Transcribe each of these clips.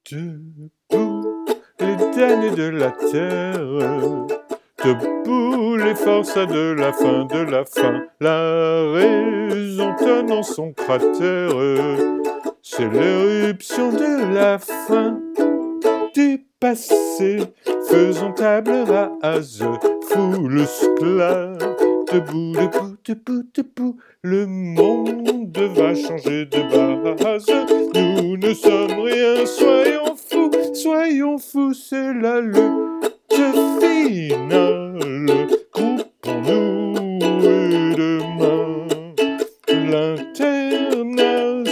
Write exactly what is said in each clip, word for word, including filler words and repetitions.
Debout les derniers de la terre, debout les forçats de la fin, de la fin, la raison tenant son cratère, c'est l'éruption de la fin du passé, faisons table rase, foule sclave, debout, debout, debout, debout, le monde va changer de base, nous ne sommes rien, soyons fous, soyons fous, c'est la lutte finale, groupons-nous et demain, l'international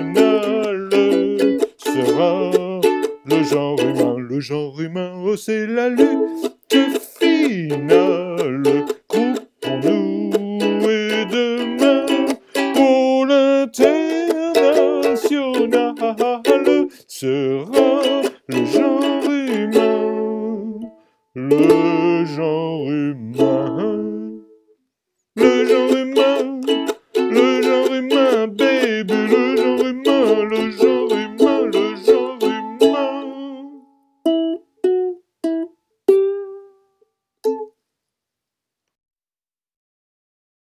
sera le genre humain, le genre humain, oh c'est la lutte finale, groupons-nous et demain, oh l'international sera le genre humain, le genre humain.